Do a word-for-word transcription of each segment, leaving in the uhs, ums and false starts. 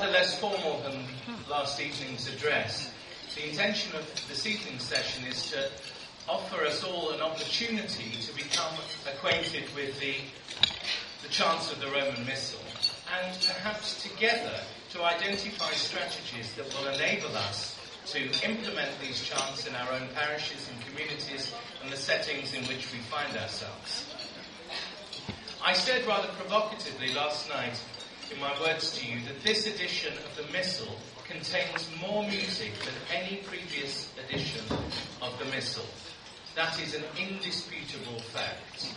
bit less formal than last evening's address. The intention of this evening's session is to offer us all an opportunity to become acquainted with the, the chants of the Roman Missal, and perhaps together to identify strategies that will enable us to implement these chants in our own parishes and communities and the settings in which we find ourselves. I said rather provocatively last night in my words to you that this edition of the Missal contains more music than any previous edition of the Missal. That is an indisputable fact.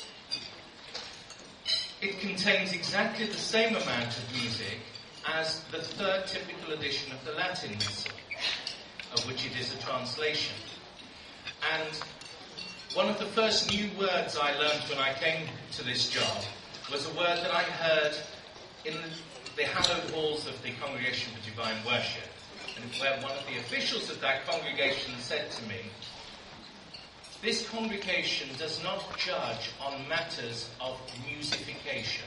It contains exactly the same amount of music as the third typical edition of the Latin Missal, of which it is a translation. And one of the first new words I learned when I came to this job was a word that I heard in the hallowed halls of the Congregation for Divine Worship, and where one of the officials of that congregation said to me, "This congregation does not judge on matters of musification."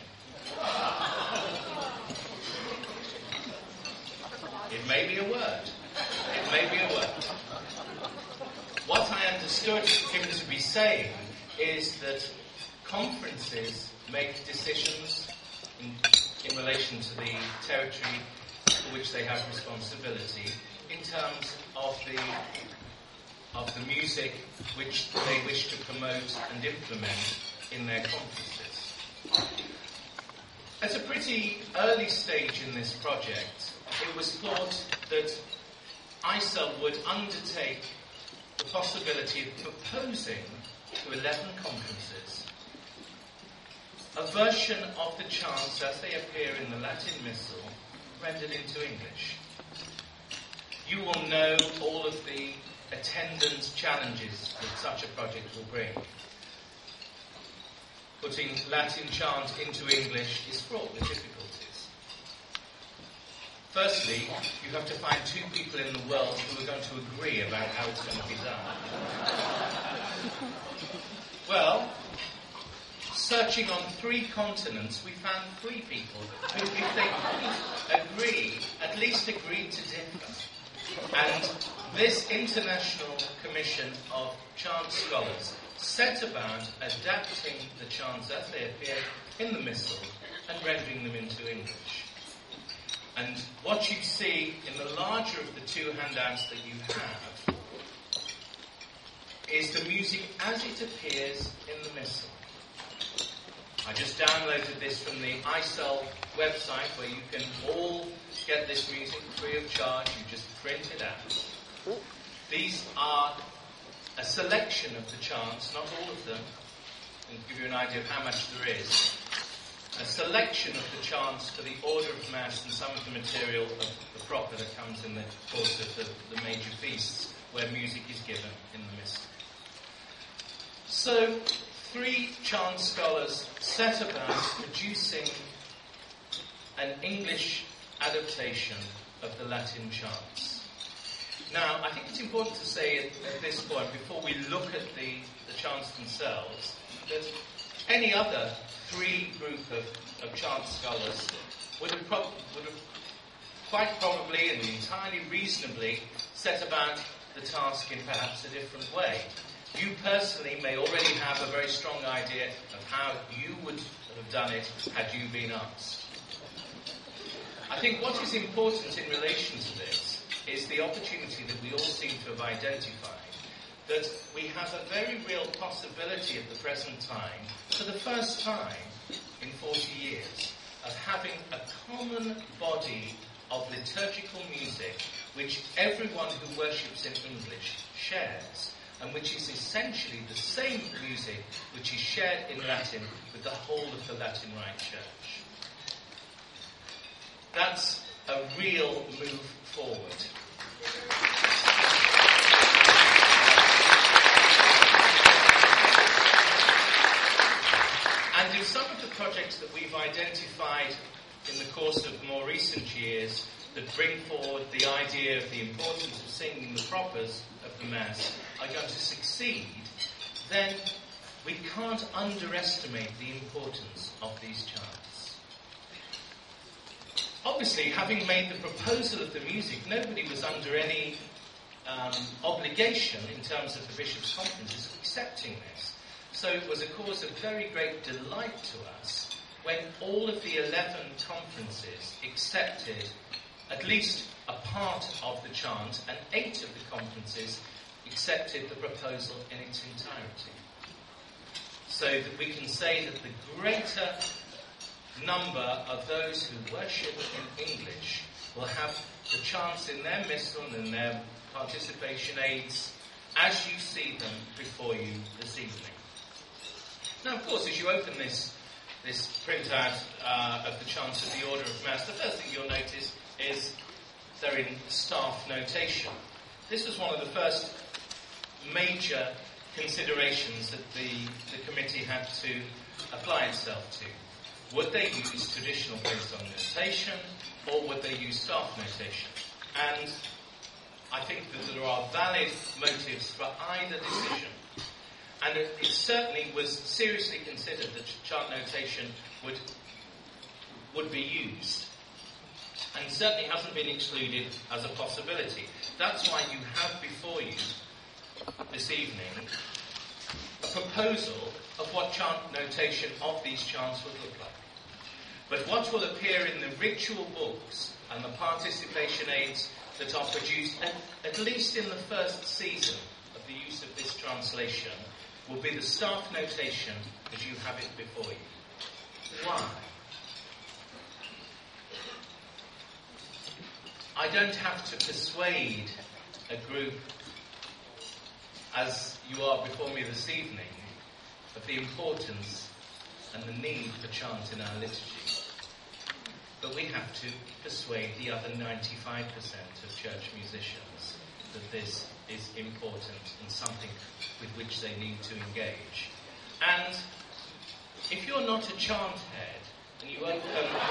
It may be a word. It may be a word. What I understood him to be saying is that conferences make decisions in, in relation to the territory for which they have responsibility in terms of the of the music which they wish to promote and implement in their conferences. At a pretty early stage in this project, it was thought that I S L would undertake the possibility of proposing to eleven conferences a version of the chants as they appear in the Latin Missal rendered into English. You will know all of the attendance challenges that such a project will bring. Putting Latin chant into English is fraught with difficulties. Firstly, you have to find two people in the world who are going to agree about how it's going to be done. Well, searching on three continents, we found three people who, if they couldn't agree, at least agreed to differ. And this International Commission of Chant Scholars set about adapting the chants as they appear in the Missal and rendering them into English. And what you see in the larger of the two handouts that you have is the music as it appears in the Missal. I just downloaded this from the I S L website where you can all get this music free of charge. You just print it out. These are a selection of the chants, not all of them, and give you an idea of how much there is. A selection of the chants for the order of Mass and some of the material of the proper that comes in the course of the, the major feasts where music is given in the Missal. So, three chant scholars set about producing an English adaptation of the Latin chants. Now, I think it's important to say at, at this point, before we look at the, the chants themselves, that any other three group of, of chant scholars would have, pro- would have quite probably and entirely reasonably set about the task in perhaps a different way. You personally may already have a very strong idea of how you would have done it had you been asked. I think what is important in relation to this is the opportunity that we all seem to have identified, that we have a very real possibility at the present time, for the first time in forty years, of having a common body of liturgical music which everyone who worships in English shares, and which is essentially the same music which is shared in Latin with the whole of the Latin Rite Church. That's a real move forward. And in some of the projects that we've identified in the course of more recent years that bring forward the idea of the importance of singing the propers of the Mass are going to succeed, then we can't underestimate the importance of these chants. obviously, having made the proposal of the music, nobody was under any um, obligation in terms of the Bishops' Conferences accepting this. So it was a cause of very great delight to us when all of the eleven conferences accepted at least a part of the chant, and eight of the conferences accepted the proposal in its entirety. So that we can say that the greater number of those who worship in English will have the chants in their missal and in their participation aids as you see them before you this evening. Now, of course, as you open this this printout uh, of the chants of the Order of Mass, the first thing you'll notice is they're in staff notation. This was one of the first major considerations that the, the committee had to apply itself to. Would they use traditional based on notation, or would they use staff notation? And I think that there are valid motives for either decision. And it, it certainly was seriously considered that chant notation would would be used. And certainly hasn't been excluded as a possibility. That's why you have before you this evening a proposal of what chant notation of these chants would look like. But what will appear in the ritual books and the participation aids that are produced, at, at least in the first season of the use of this translation, will be the staff notation as you have it before you. Why? I don't have to persuade a group, as you are before me this evening, of the importance and the need for chant in our liturgy. But we have to persuade the other ninety-five percent of church musicians that this is important and something with which they need to engage. And if you're not a chant head, and you open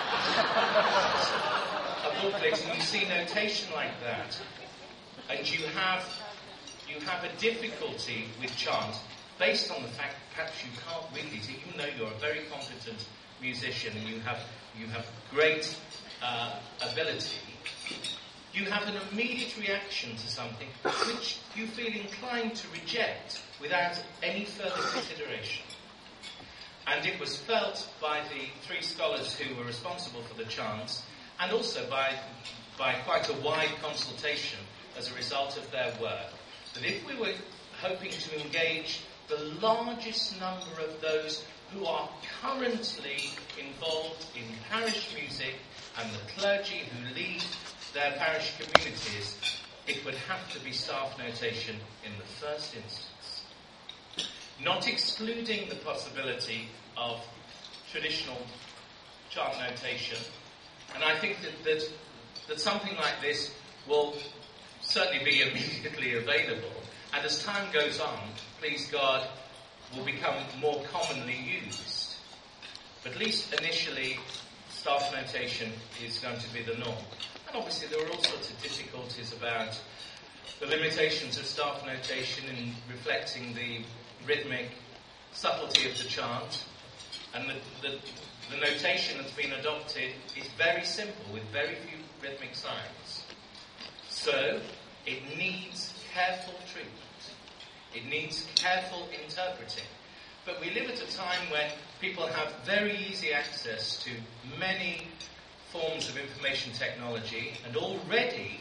a booklet and you see notation like that, and you have you have a difficulty with chant based on the fact that perhaps you can't read it, even though you're a very competent musician and you have you have great uh, ability, you have an immediate reaction to something which you feel inclined to reject without any further consideration. And it was felt by the three scholars who were responsible for the chants, and also by, by quite a wide consultation as a result of their work, that if we were hoping to engage the largest number of those who are currently involved in parish music and the clergy who lead their parish communities, it would have to be staff notation in the first instance. Not excluding the possibility of traditional chant notation. And I think that, that, that something like this will certainly be immediately available. And as time goes on, please God, will become more commonly used. But at least initially, staff notation is going to be the norm. And obviously there are all sorts of difficulties about the limitations of staff notation in reflecting the rhythmic subtlety of the chant. And the, the, the notation that's been adopted is very simple, with very few rhythmic signs. So, it needs careful treatment. It needs careful interpreting. But we live at a time when people have very easy access to many forms of information technology, and already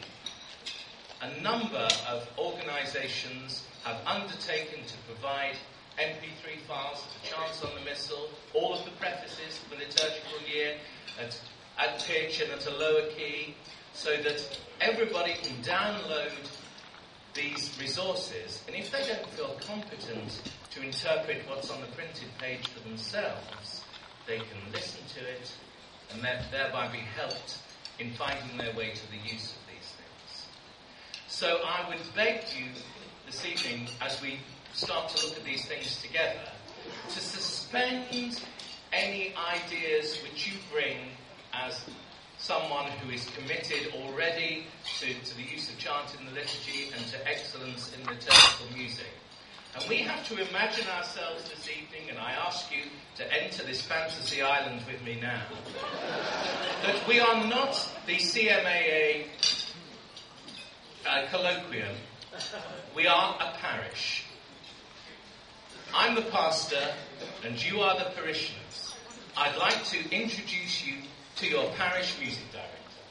a number of organisations have undertaken to provide M P three files of the chants on the Missal, all of the prefaces for the liturgical year at, at pitch and at a lower key, so that everybody can download these resources, and if they don't feel competent to interpret what's on the printed page for themselves, they can listen to it and thereby be helped in finding their way to the use of these things. So I would beg you this evening, as we start to look at these things together, to suspend any ideas which you bring as someone who is committed already to, to the use of chant in the liturgy and to excellence in liturgical music, And we have to imagine ourselves this evening, and I ask you to enter this fantasy island with me now, that we are not the C M A A uh, colloquium, we are a parish. I'm the pastor, and you are the parishioners. I'd like to introduce you to your parish music director.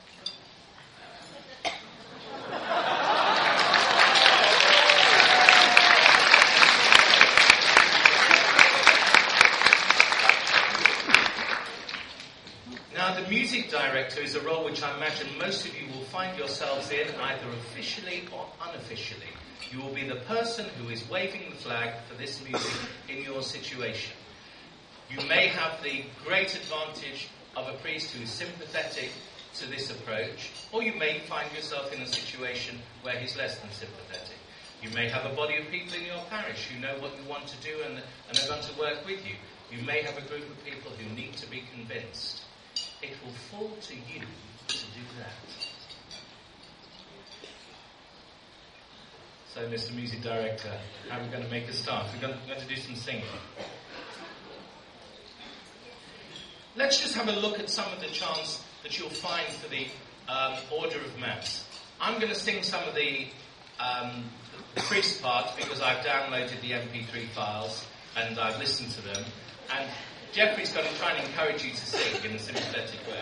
Now, the music director is a role which I imagine most of you will find yourselves in, either officially or unofficially. You will be the person who is waving the flag for this music in your situation. You may have the great advantage of a priest who is sympathetic to this approach, or you may find yourself in a situation where he's less than sympathetic. You may have a body of people in your parish who know what you want to do and, and are going to work with you. You may have a group of people who need to be convinced. It will fall to you to do that. So, Mister Music Director, how are we going to make a start? We're going to, we're going to do some singing. Let's just have a look at some of the chants that you'll find for the um, order of Mass. I'm going to sing some of the, um, the priest part because I've downloaded the M P three files and I've listened to them. And Jeffrey's going to try and encourage you to sing in a sympathetic way.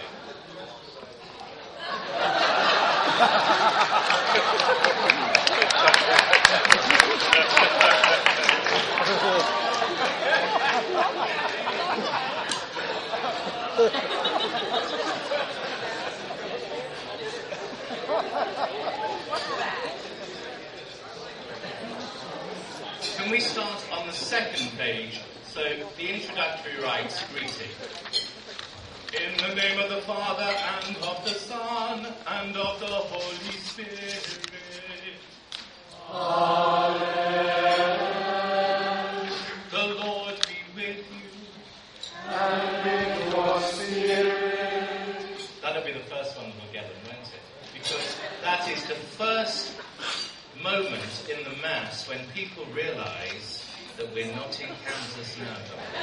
Can we start on the second page? So, the introductory writes, greeting. In the name of the Father, and of the Son, and of the Holy Spirit. Amen. The Lord be with you. And with your spirit. That'll be the first one we'll get in, won't it? Because that is the first moment in the Mass when people realise that we're not in Kansas now.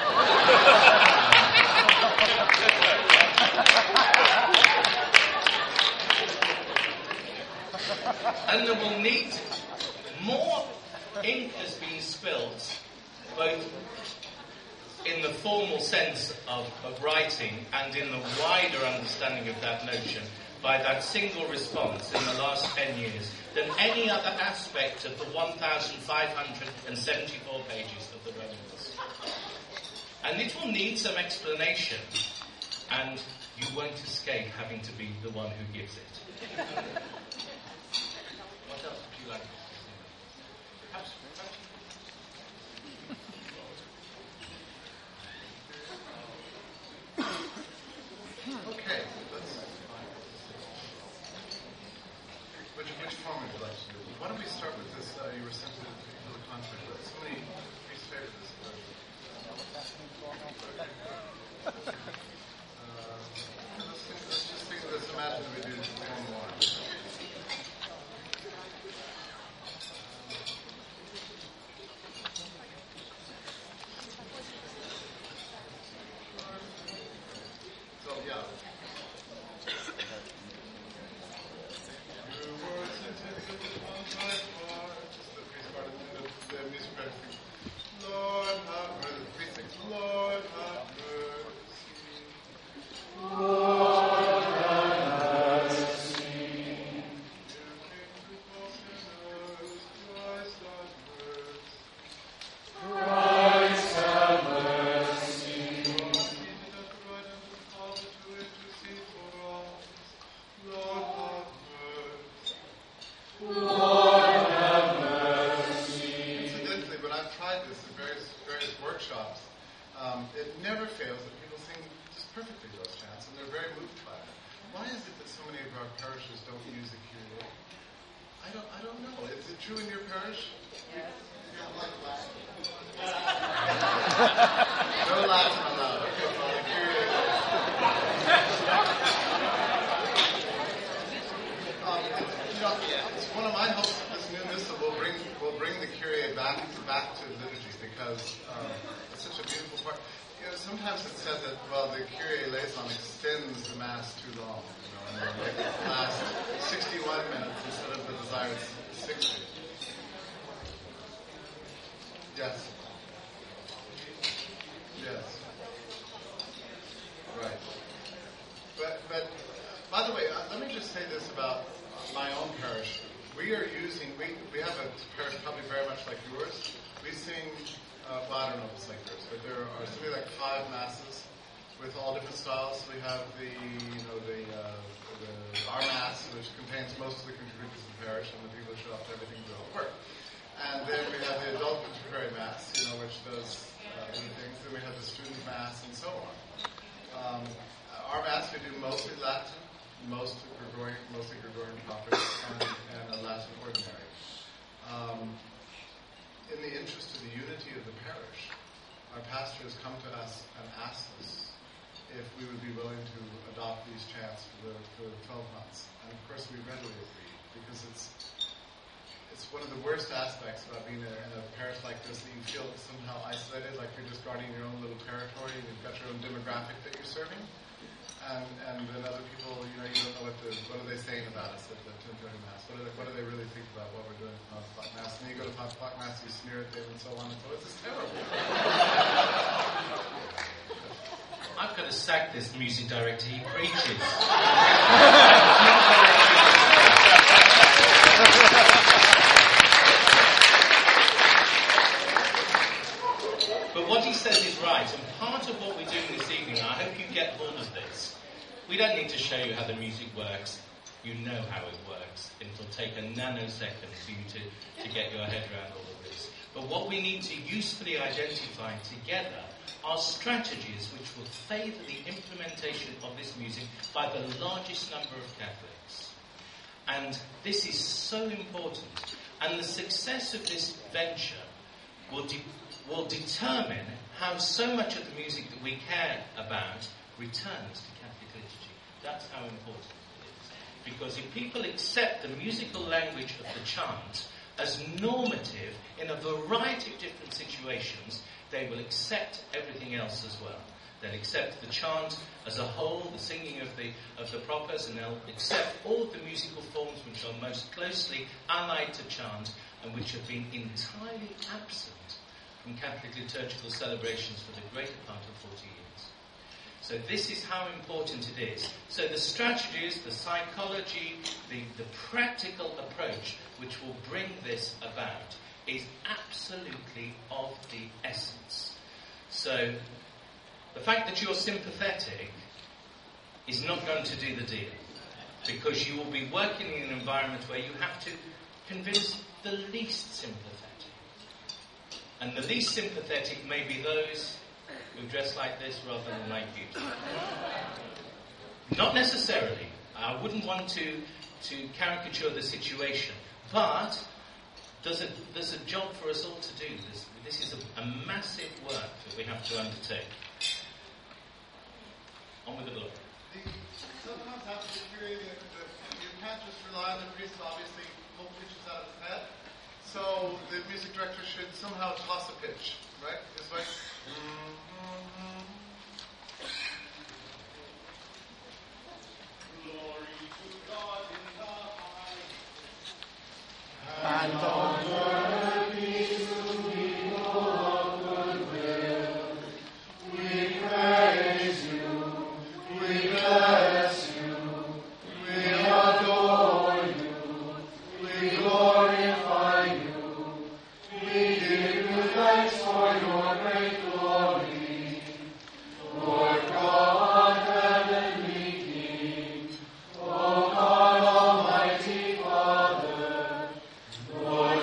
And there will need more ink has been spilt, both in the formal sense of, of writing and in the wider understanding of that notion, by that single response in the last ten years than any other aspect of the one thousand five hundred seventy-four pages of the Romans. And it will need some explanation, and you won't escape having to be the one who gives it. What else would you like to say? Perhaps, perhaps. Okay, let's... Which, which form would you like to do? Why don't we start with this? Uh, you were sent to the concert, but so many priests favor this version. Uh, let's, think, let's just think, let's imagine that we do one more. So, yeah. Lord have mercy. Lord have mercy. Lord have mercy. Christ have mercy. Lord have mercy. Lord have mercy. Incidentally, when I've tried this in various various workshops, um, it never fails that people sing just perfectly those chants, and they're very moved by it. Why is it that so many of our parishes don't use the Kyrie? I don't. I don't know. Is it true in your parish? Yes. Yeah, like Latin. No Latin allowed. Okay, fine. Kyrie. Um, you know, it's one of my hopes that this new missal will bring will bring the Kyrie back back to liturgy because um, it's such a beautiful part. You know, sometimes it's said that well, the Kyrie eleison extends the Mass too long, you know, and they'll make it last sixty-one minutes instead of the desired sixty. Yes. Yes. Right. But but by the way, uh, let me just say this about my own parish. We are using we we have a parish probably very much like yours. We sing uh, well, I don't know if it's like yours, but there are something like five masses with all different styles. We have the you know the uh, the our mass, which contains most of the contributors of the parish and the people who show up to everything do all the work. And then we have the adult contemporary mass, you know, which does uh, other things. Then we have the student mass and so on. Um, our mass we do mostly Latin, mostly Gregorian, mostly Gregorian prophets, and, and a Latin ordinary. Um, in the interest of the unity of the parish, our pastor has come to us and asked us if we would be willing to adopt these chants for the, for twelve months. And of course, we readily agreed because it's it's one of the worst aspects about being in a parish like this, that you feel somehow isolated, like you're just guarding your own little territory, and you've got your own demographic that you're serving. And and then other people, you know, you don't know what the, what are they saying about us at the ten thirty Mass. What, are they, what do they really think about what we're doing at five o'clock Mass? And then you go to five o'clock Mass, you sneer at them and so on and so on. It's just terrible. I've got to sack this music director. He preaches. But what he says is right, and part of what we're doing this evening, I hope you get hold of this. We don't need to show you how the music works. You know how it works. It'll take a nanosecond for you to, to get your head around all of this. But what we need to usefully identify together are strategies which will favour the implementation of this music by the largest number of Catholics. And this is so important. And the success of this venture will de- will determine how so much of the music that we care about returns to Catholic liturgy. That's how important it is. Because if people accept the musical language of the chant as normative in a variety of different situations, they will accept everything else as well. They'll accept the chant as a whole, the singing of the of the propers, and they'll accept all of the musical forms which are most closely allied to chant and which have been entirely absent from Catholic liturgical celebrations for the greater part of forty years. So this is how important it is. So the strategies, the psychology, the, the practical approach which will bring this about is absolutely of the essence. So the fact that you're sympathetic is not going to do the deal, because you will be working in an environment where you have to convince the least sympathetic. And the least sympathetic may be those who dress like this rather than like you. Not necessarily. I wouldn't want to, to caricature the situation. But there's a, there's a job for us all to do. This, this is a, a massive work that we have to undertake. On with the book. Sometimes after the period, you can't just rely on the priest, obviously, pull pitches out of his head. So the music director should somehow toss a pitch, right? This way. Glory to God in the highest. And on earth peace to people of goodwill. We praise you, we bless you, we adore you, we glorify you. We give you thanks for your great glory, Lord God, heavenly King, O God, Almighty Father, Lord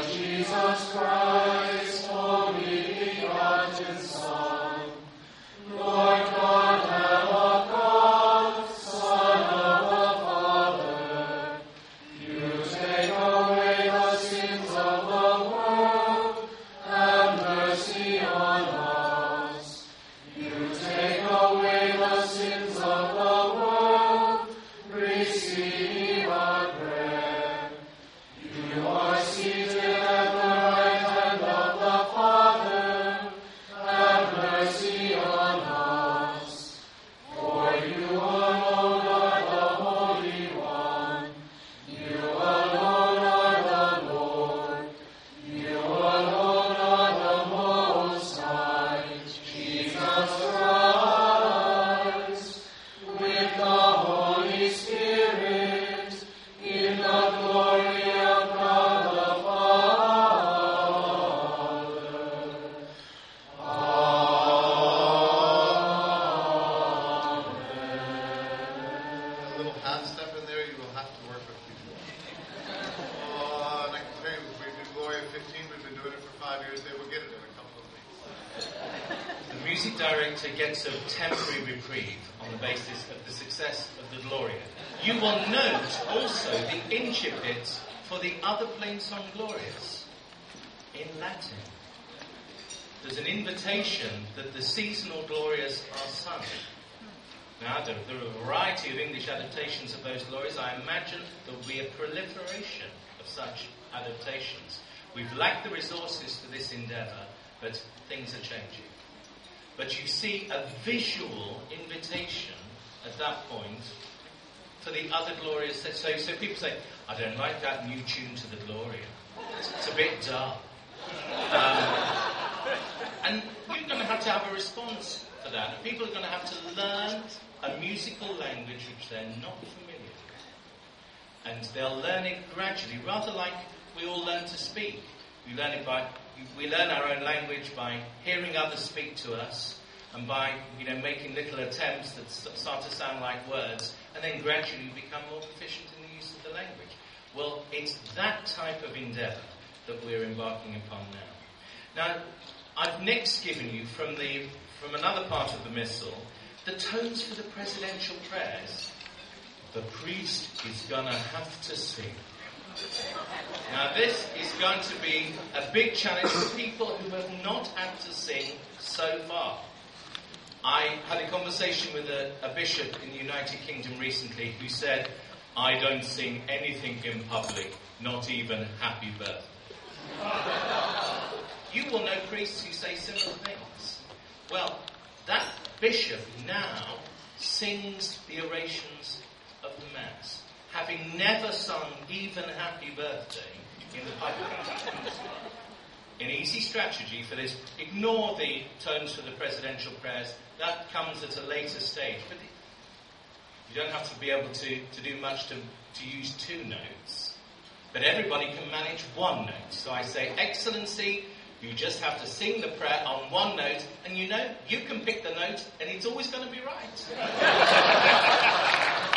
music director gets a temporary reprieve on the basis of the success of the Gloria, you will note also the incipit for the other plain-song Glorias in Latin. There's an invitation that the seasonal Glorias are sung. Now, there, there are a variety of English adaptations of those Glorias. I imagine there will be a proliferation of such adaptations. We've lacked the resources for this endeavour, but things are changing. But you see a visual invitation at that point for the other Glorias. So, so people say, I don't like that new tune to the Gloria. It's, it's a bit dull. Um, and you're going to have to have a response for that. And people are going to have to learn a musical language which they're not familiar with. And they'll learn it gradually, rather like we all learn to speak. We learn it by we learn our own language by hearing others speak to us, and by you know making little attempts that start to sound like words, and then gradually become more proficient in the use of the language. Well, it's that type of endeavour that we're embarking upon now. Now, I've next given you from the from another part of the Missal the tones for the presidential prayers. The priest is gonna have to sing. Now, this is going to be a big challenge for people who have not had to sing so far. I had a conversation with a, a bishop in the United Kingdom recently who said, I don't sing anything in public, not even happy birthday. You will know priests who say similar things. Well, that bishop now sings the orations of the Mass, having never sung even Happy Birthday in the public. An easy strategy for this, ignore the tones for the presidential prayers. That comes at a later stage. But you don't have to be able to, to do much to, to use two notes. But everybody can manage one note. So I say, Excellency, you just have to sing the prayer on one note, and you know, you can pick the note, and it's always going to be right.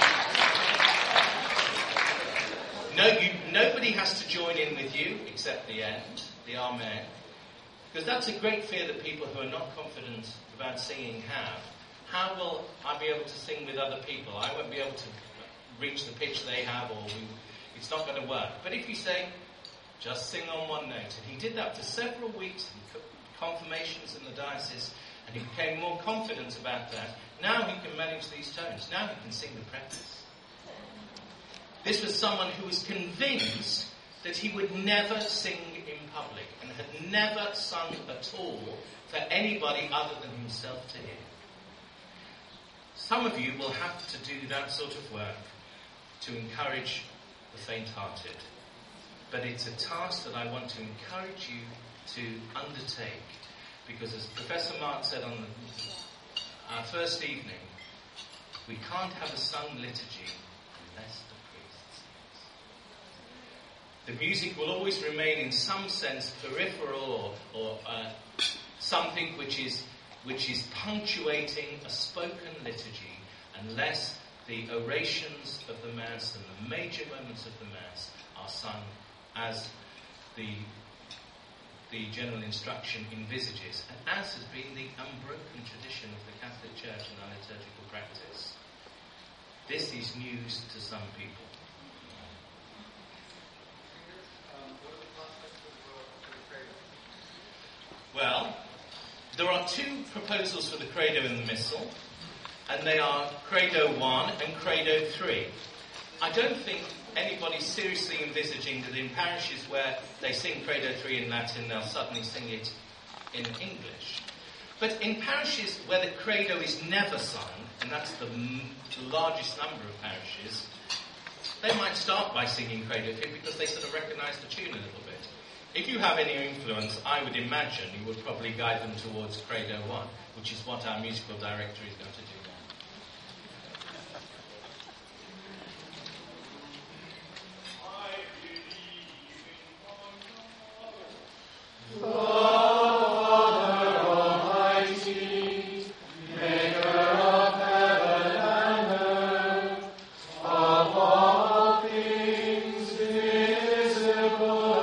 No, you, nobody has to join in with you except the end, the Amen. Because that's a great fear that people who are not confident about singing have. How will I be able to sing with other people? I won't be able to reach the pitch they have, or we, it's not going to work. But if you say, just sing on one note. And he did that for several weeks in confirmations in the diocese, and he became more confident about that. Now he can manage these tones. Now he can sing the preface. This was someone who was convinced that he would never sing in public and had never sung at all for anybody other than himself to hear. Some of you will have to do that sort of work to encourage the faint-hearted. But it's a task that I want to encourage you to undertake, because as Professor Mark said on the, our first evening, we can't have a sung liturgy unless the priest sings. The music will always remain in some sense peripheral, or, or uh, something which is which is punctuating a spoken liturgy, unless the orations of the Mass and the major moments of the Mass are sung as the the general instruction envisages, and as has been the unbroken tradition of the Catholic Church in our liturgical practice. This is news to some people. Well, there are two proposals for the Credo in the Missal, and they are Credo one and Credo three. I don't think anybody's seriously envisaging that in parishes where they sing Credo three in Latin, they'll suddenly sing it in English. But in parishes where the Credo is never sung, and that's the, m- the largest number of parishes, they might start by singing Credo three because they sort of recognise the tune a little bit. If you have any influence, I would imagine you would probably guide them towards Credo one, which is what our musical director is going to do now.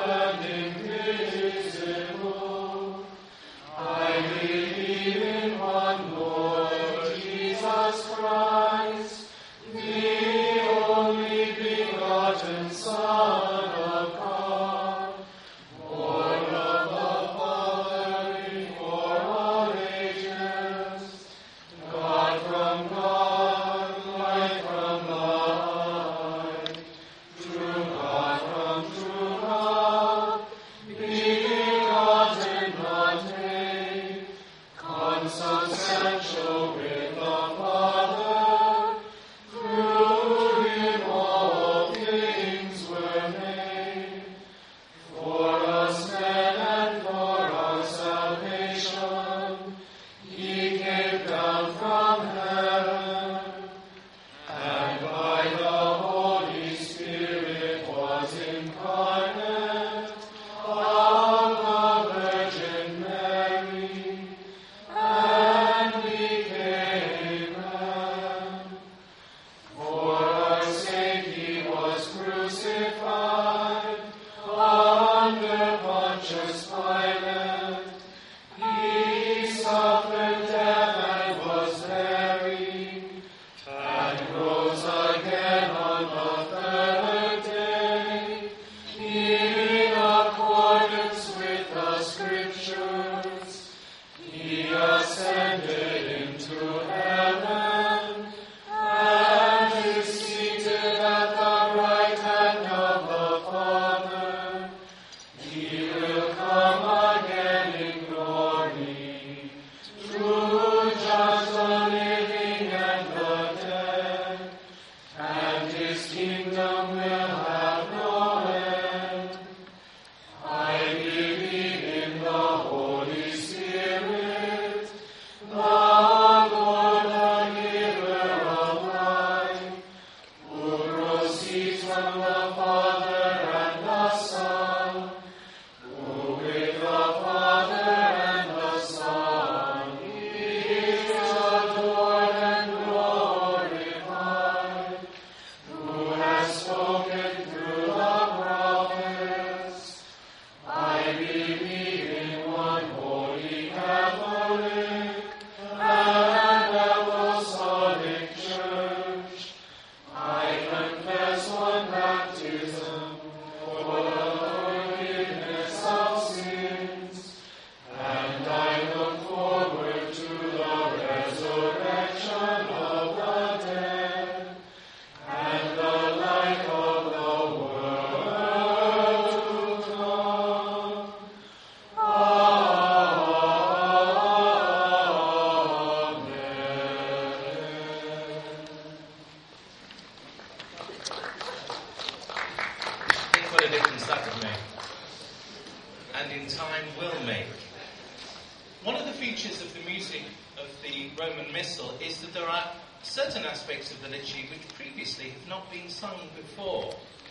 I believe in one. begotten Son of God, born of the Father before all ages, God from God, light from light, true God from true God, begotten, not made, consubstantial with the Father, through him all things were made. For us men and for our salvation, he came down from heaven, and by the Holy Spirit was incarnate of the Virgin Mary, and became man. For our sake he was crucified under Pontius Pilate. He suffered death and was buried, and rose again on the third day, in accordance with the Scriptures. He ascended into heaven, and is seated at the right hand of the Father. He will come again in glory, to judge the living and the dead, and his kingdom will have no end. I believe in the Holy Spirit, the Lord, the giver of life, who proceeds from the Father and the Son, who with the Father and the Son is adored and glorified, who has spoken through the prophets. I believe in one holy Catholic and Apostolic Church. I confess one baptism for the forgiveness of sins, and I look forward to the resurrection of the dead and the life of the world to come. Think what a difference that would make, and in time will make. One of the features of the music of the Roman Missal is that there are certain aspects of the liturgy which previously have not been sung before.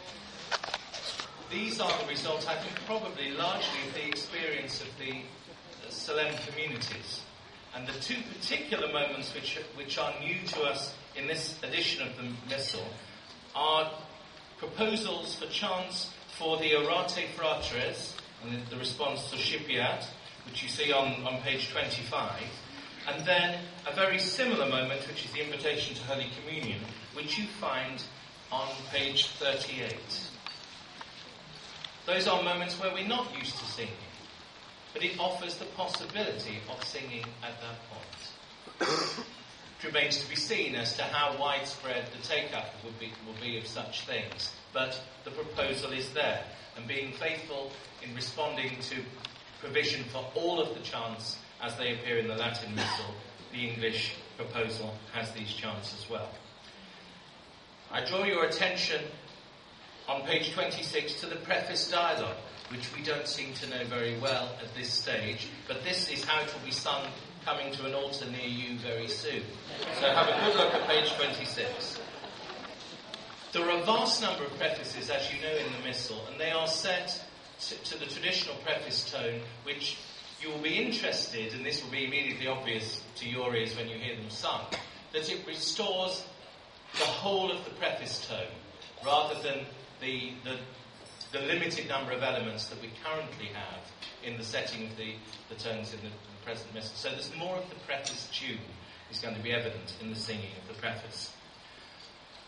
These are the result, I think, probably largely of the experience of the uh, Solemn communities. And the two particular moments which, which are new to us in this edition of the Missal are proposals for chants for the Orate Fratres, and the, the response to Shipiat, which you see on, on page twenty-five, and then a very similar moment, which is the invitation to Holy Communion, which you find on page thirty-eight. Those are moments where we're not used to singing, but it offers the possibility of singing at that point. It remains to be seen as to how widespread the take-up would be, will be of such things, but the proposal is there, and being faithful in responding to provision for all of the chants as they appear in the Latin Missal, the English proposal has these chants as well. I draw your attention on page twenty-six to the preface dialogue, which we don't seem to know very well at this stage, but this is how it will be sung coming to an altar near you very soon. So have a good look at page twenty-six. There are a vast number of prefaces, as you know, in the Missal, and they are set to, to the traditional preface tone, which you will be interested, and this will be immediately obvious to your ears when you hear them sung, that it restores the whole of the preface tone, rather than the, the, the limited number of elements that we currently have in the setting of the, the tones in the, the present Missal. So there's more of the preface tune is going to be evident in the singing of the preface.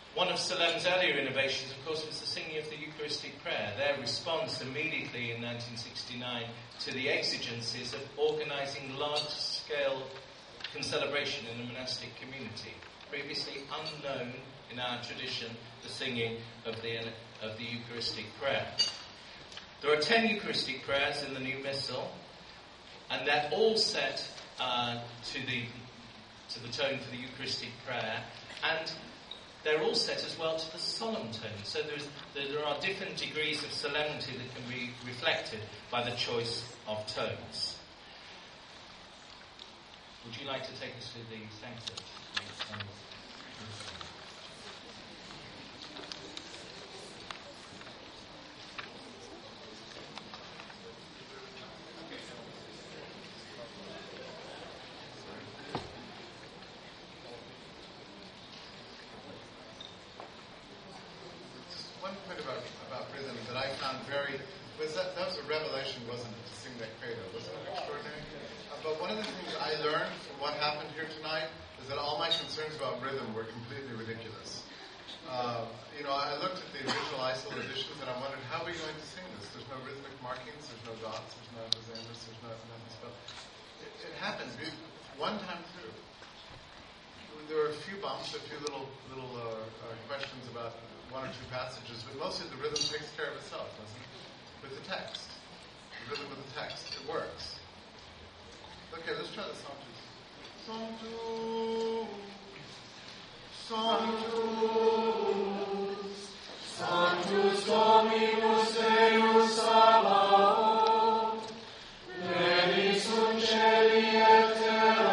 One of Salem's earlier innovations, of course, was the singing of the Eucharistic prayer, their response immediately in nineteen sixty-nine to the exigencies of organising large-scale celebration in a monastic community. Previously unknown in our tradition, the singing of the, of the Eucharistic prayer. There are ten Eucharistic prayers in the new Missal, and they're all set uh, to the to the tone for the Eucharistic prayer, and they're all set as well to the solemn tone. So there's, there are different degrees of solemnity that can be reflected by the choice of tones. Would you like to take us to the Sanctus? One point about, about rhythm that I found very, was that, that was a revelation, wasn't it, to sing that credo? Wasn't it extraordinary? Uh, but one of the things I learned from what happened here tonight is that all my concerns about rhythm were completely ridiculous. Uh, you know, I looked at the original Eisel editions and I wondered, how are we going to sing this? There's no rhythmic markings, there's no dots, there's no dissonance, there's no nothing stuff. It, it happened one time through. There were a few bumps, a few little little uh, uh, questions about one or two passages, but mostly the rhythm takes care of itself, doesn't it? With the text. The rhythm with the text. It works. Okay, let's try the Sanctus. Sanctus. Sanctus Dominus Deus Sabaoth. Pleni sunt celi et terra.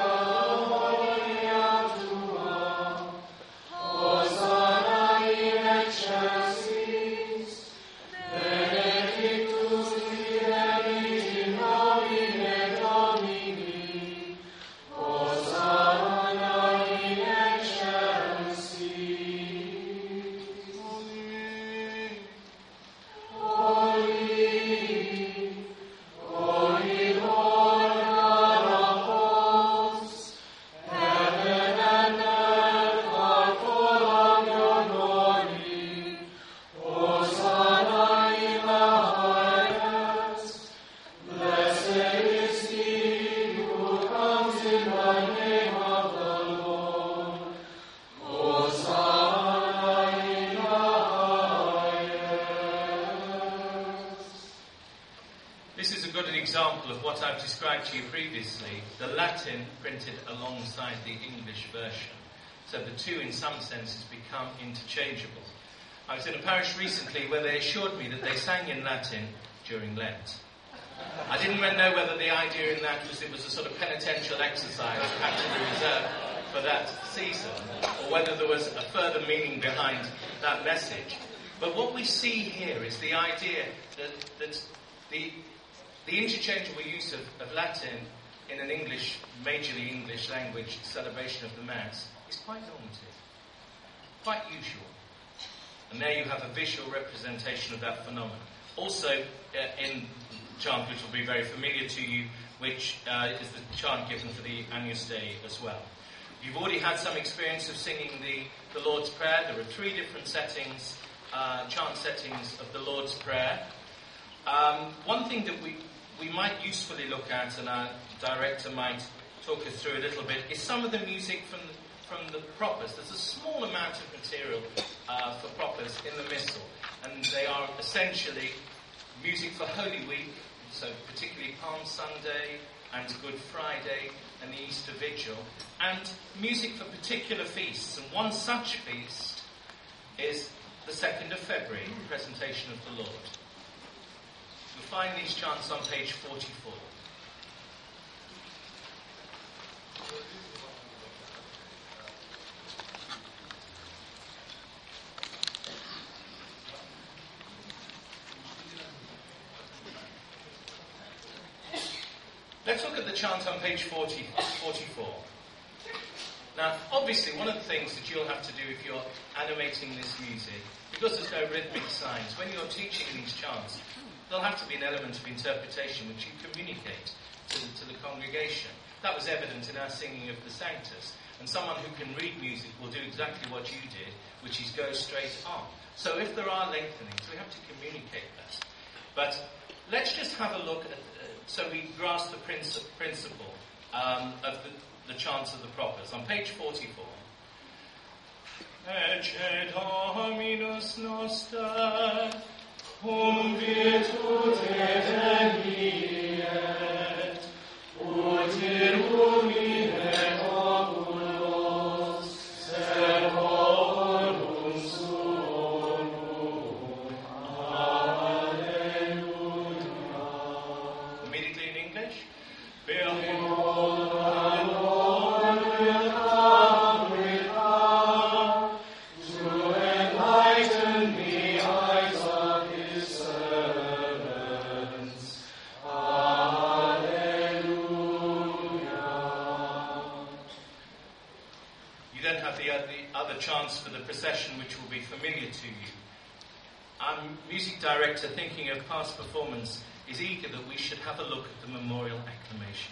To you previously, the Latin printed alongside the English version. So the two, in some senses, become interchangeable. I was in a parish recently where they assured me that they sang in Latin during Lent. I didn't know whether the idea in that was it was a sort of penitential exercise that had to be reserved for that season, or whether there was a further meaning behind that message. But what we see here is the idea that, that the The interchangeable use of, of Latin in an English, majorly English language celebration of the Mass is quite normative, quite usual. And there you have a visual representation of that phenomenon. Also, uh, in chant, which will be very familiar to you, which uh, is the chant given for the Agnus Dei as well. You've already had some experience of singing the, the Lord's Prayer. There are three different settings, uh, chant settings of the Lord's Prayer. Um, one thing that we we might usefully look at, and our director might talk us through a little bit, is some of the music from the, from the propers. There's a small amount of material uh, for propers in the Missal, and they are essentially music for Holy Week, so particularly Palm Sunday and Good Friday and the Easter Vigil, and music for particular feasts. And one such feast is the second of February, the Presentation of the Lord. You'll find these chants on page forty-four. Let's look at the chant on page forty, forty-four. Now, obviously, one of the things that you'll have to do if you're animating this music, because there's no rhythmic signs, when you're teaching these chants, there'll have to be an element of interpretation which you communicate to the, to the congregation. That was evident in our singing of the Sanctus. And someone who can read music will do exactly what you did, which is go straight on. So if there are lengthenings, we have to communicate that. But let's just have a look at, uh, so we grasp the princi- principle um, of the, the chants of the prophets. On page forty-four. Ecce Dominus noster, cum virtute veniet, ut in humine oculos servorum suum. Alleluia. Immediately in English. Behold, the Lord will come with power to enlighten the eyes of his servants. Alleluia. You then have the, uh, the other chants for the procession, which will be familiar to you. Our music director, thinking of past performance, is eager that we should have a look at the memorial acclamation.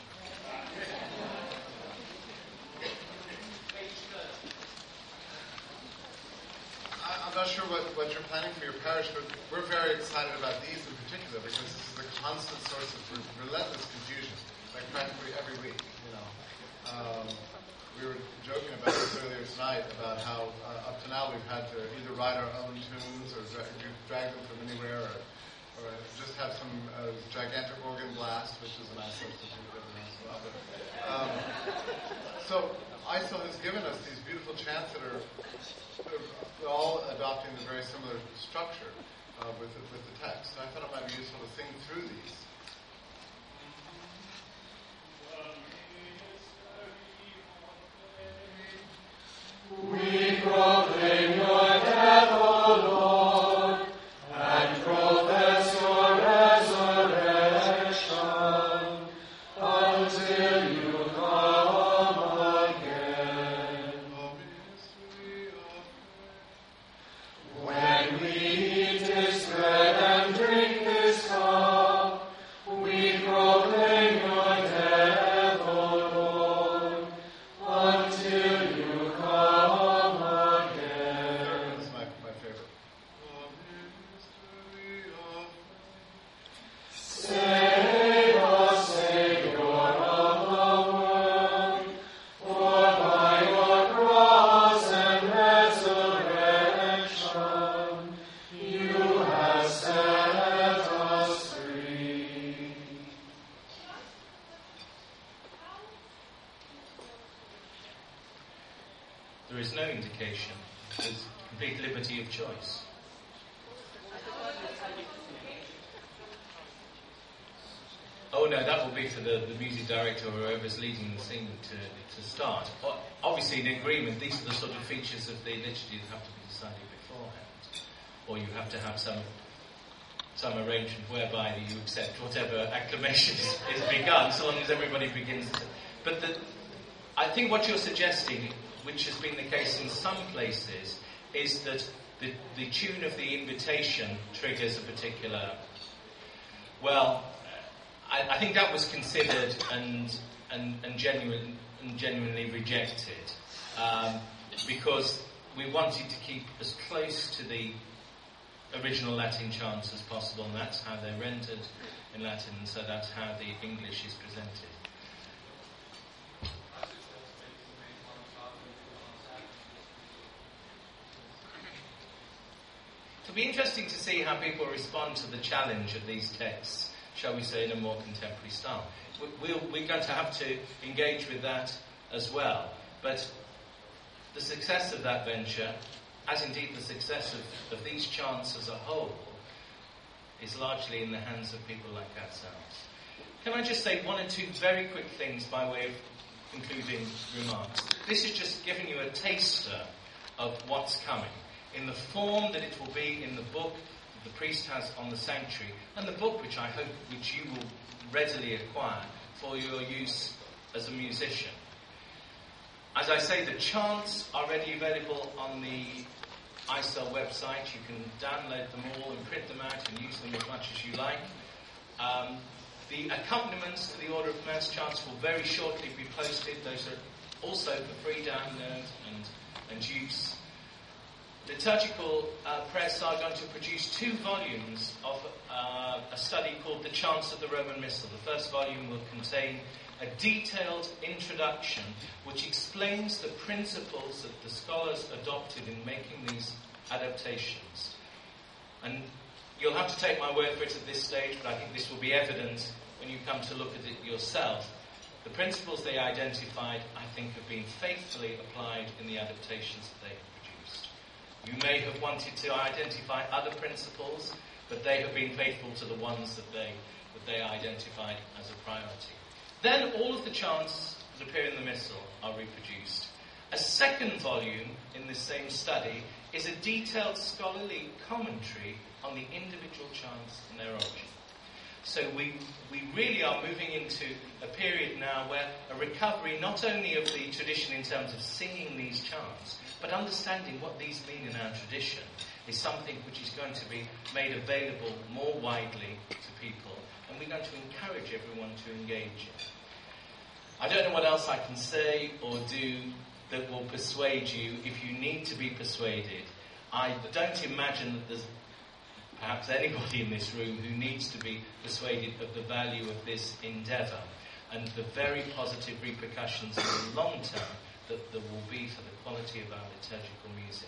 I- I'm not sure what, what you're planning for your parish, but we're very excited about these in particular because this is a constant source of re- relentless confusion, like practically every week. You know, um, we were joking about this earlier tonight about how uh, up to now we've had to either write our own tunes or dra- drag them from anywhere, or, or just have some uh, gigantic organ blast, which is a nice substitute every once in a while. But, um, so I S I L has given us these beautiful chants that are they're all adopting the very similar structure uh, with, the, with the text. So I thought it might be useful to sing through these. We proclaim your death, O Lord, and profess your resurrection until you come again. When we eat this bread and drink this cup, we proclaim your death, O Lord, until you come again. This is my, my favorite. Save us, Savior of the world, for by your cross and resurrection you have set us free. There is no indication. There's complete liberty of choice. Oh no, that will be for the, the music director or whoever's leading the scene to, to start. O- Obviously, in agreement, these are the sort of features of the liturgy that have to be decided beforehand. Or you have to have some some arrangement whereby you accept whatever acclamation is, is begun, so long as everybody begins. To, but the, I think what you're suggesting, which has been the case in some places, is that the, the tune of the invitation triggers a particular... Well, I, I think that was considered and and, and, genuine, and genuinely rejected um, because we wanted to keep as close to the original Latin chants as possible, and that's how they're rendered in Latin, and so that's how the English is presented. It'll be interesting to see how people respond to the challenge of these texts, shall we say, in a more contemporary style. We'll, we're going to have to engage with that as well. But the success of that venture, as indeed the success of, of these chants as a whole, is largely in the hands of people like ourselves. Can I just say one or two very quick things by way of concluding remarks? This is just giving you a taster of what's coming, in the form that it will be in the book that the priest has on the sanctuary, and the book which I hope which you will readily acquire for your use as a musician. As I say, the chants are readily available on the I S L website. You can download them all and print them out and use them as much as you like. Um, the accompaniments to the Order of Mass chants will very shortly be posted. Those are also for free download and, and use. Liturgical uh, Prayer are going to produce two volumes of uh, a study called The Chants of the Roman Missal. The first volume will contain a detailed introduction which explains the principles that the scholars adopted in making these adaptations. And you'll have to take my word for it at this stage, but I think this will be evident when you come to look at it yourself. The principles they identified, I think, have been faithfully applied in the adaptations that they have produced. You may have wanted to identify other principles, but they have been faithful to the ones that they, that they identified as a priority. Then all of the chants that appear in the Missal are reproduced. A second volume in this same study is a detailed scholarly commentary on the individual chants and their origin. So we we really are moving into a period now where a recovery not only of the tradition in terms of singing these chants, but understanding what these mean in our tradition is something which is going to be made available more widely to people, and we're going to encourage everyone to engage in. I don't know what else I can say or do that will persuade you if you need to be persuaded. I don't imagine that there's perhaps anybody in this room who needs to be persuaded of the value of this endeavour and the very positive repercussions in the long term that there will be for the quality of our liturgical music.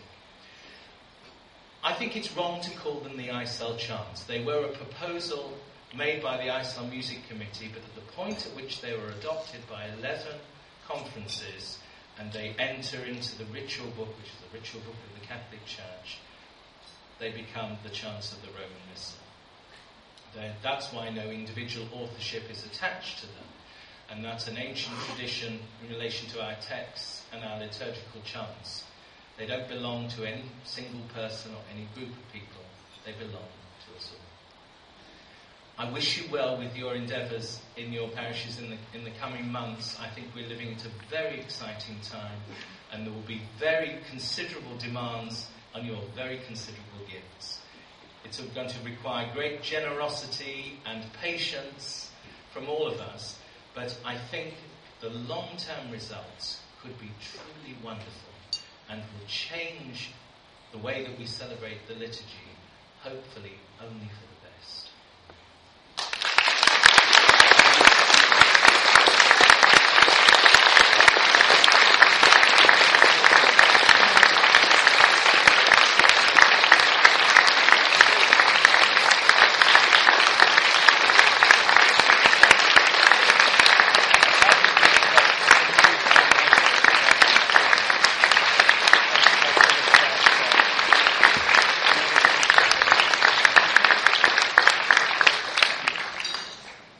I think it's wrong to call them the I S L chants. They were a proposal made by the I S L Music Committee, but at the point at which they were adopted by eleven conferences and they enter into the ritual book, which is the ritual book of the Catholic Church, they become the chants of the Roman Missal. They're, that's why no individual authorship is attached to them, and that's an ancient tradition in relation to our texts and our liturgical chants. They don't belong to any single person or any group of people. They belong to us all. I wish you well with your endeavours in your parishes in the, in the coming months. I think we're living at a very exciting time, and there will be very considerable demands on your very considerable gifts. It's going to require great generosity and patience from all of us, but I think the long-term results could be truly wonderful and will change the way that we celebrate the liturgy, hopefully only for the best.